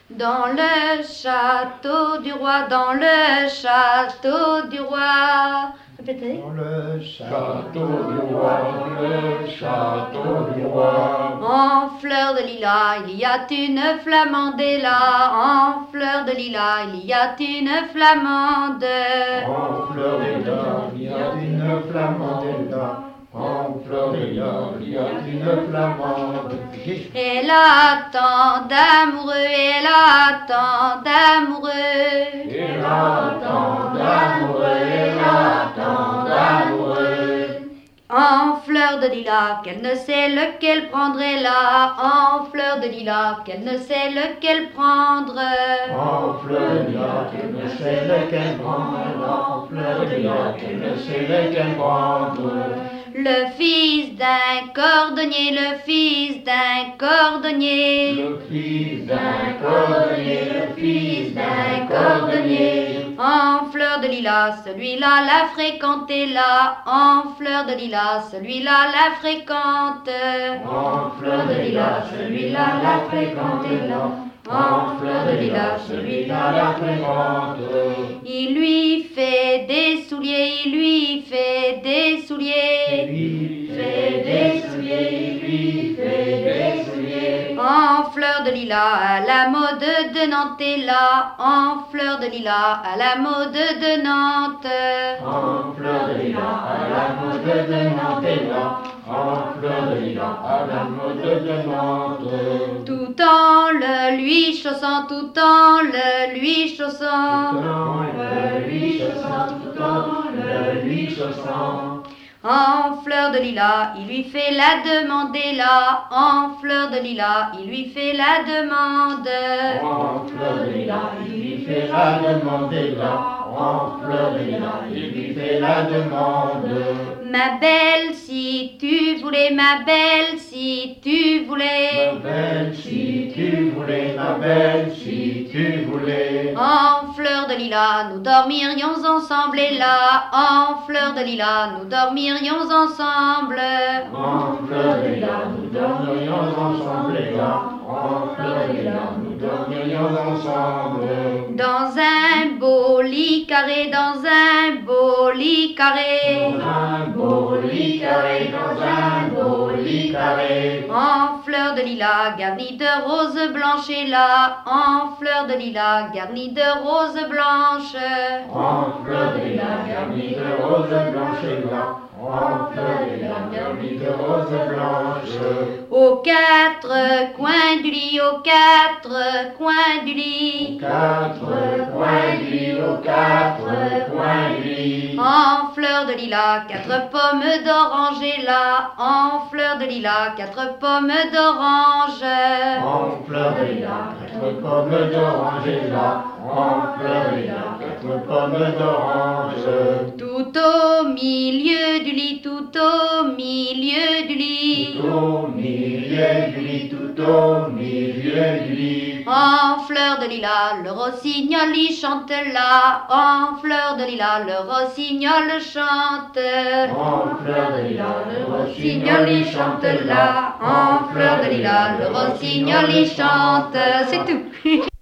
Dans le château du roi, dans le château du roi. Répétez. Dans le château du roi, le château du roi. En fleur de lilas, il y a une flamande là. En fleur de lilas, il y a une flamande. En fleur de lilas, il y a une flamande là. En fleur de lilas, il y a une flamande. Elle a tant d'amoureux, elle a tant d'amoureux. Elle a tant d'amoureux, elle a tant d'amoureux. En fleur de lilas, qu'elle ne sait lequel prendre est là. En fleur de lilas, qu'elle ne sait lequel prendre. En fleur de lilas, qu'elle ne sait lequel prendre. En fleur de lilas, qu'elle ne sait lequel prendre. Le fils d'un cordonnier, le fils d'un cordonnier. Le fils d'un cordonnier, le fils d'un cordonnier. En fleur de lilas, celui-là l'a fréquenté là. En fleur de lilas, celui-là la fréquente. En fleur de lilas, celui-là l'a fréquenté là. En fleur de lilas, celui-là la fréquente. Il lui fait des souliers, il lui fait des souliers. Il lui fait des souliers, il lui fait des souliers. En fleur de lilas, à la mode de Nantes est là. En fleur de lilas, à la mode de Nantes. En fleur de lilas, à la mode de Nantes est là. En fleur de lilas, à la mode de Nantes. Tout en le lui chaussant, tout en le lui chaussant. Tout en le lui chaussant, tout en le lui chaussant. En fleur de lilas, il lui fait la demande et là. En fleur de lilas, il lui fait la demande. En fleur de lilas, il lui fait la demande et là. En fleur de lilas, il lui fait la demande. Ma belle, si tu voulais, ma belle, si tu voulais. Ma belle, si tu voulais, ma belle, si tu voulais. En fleur de lilas, nous dormirions ensemble et là. En fleur de lilas, nous dormirions ensemble. En fleur de lilas, nous dormirions ensemble et là. En fleur de lilas, nous dormirions ensemble. Dans un beau lit carré, dans un beau lit carré. Dans un beau lit carré, dans un beau lit carré. En fleur de lilas, garni de roses blanches et là. En fleur de lilas, garni de roses blanches. En fleur de lilas, garni de roses blanches et là. En fleur de lilas, garni de roses blanches. Aux quatre coins du lit, aux quatre coins du lit. Quatre coins du lit, aux quatre coins du lit. En fleur de lilas, quatre pommes d'orange et là. En fleur de lilas, quatre pommes d'orange. En fleur de lilas, quatre pommes d'orange et là. En fleur de lilas, quatre pommes d'orange. Tout au milieu du lit, tout au milieu du lit. Tout au milieu du lit, tout au milieu du lit. En fleur de lilas, le rossignol y chante là. En fleur de lilas, le rossignol chante. En fleur de lilas, le Rossignol y chante là. En fleur de lilas, le rossignol y chante. C'est tout.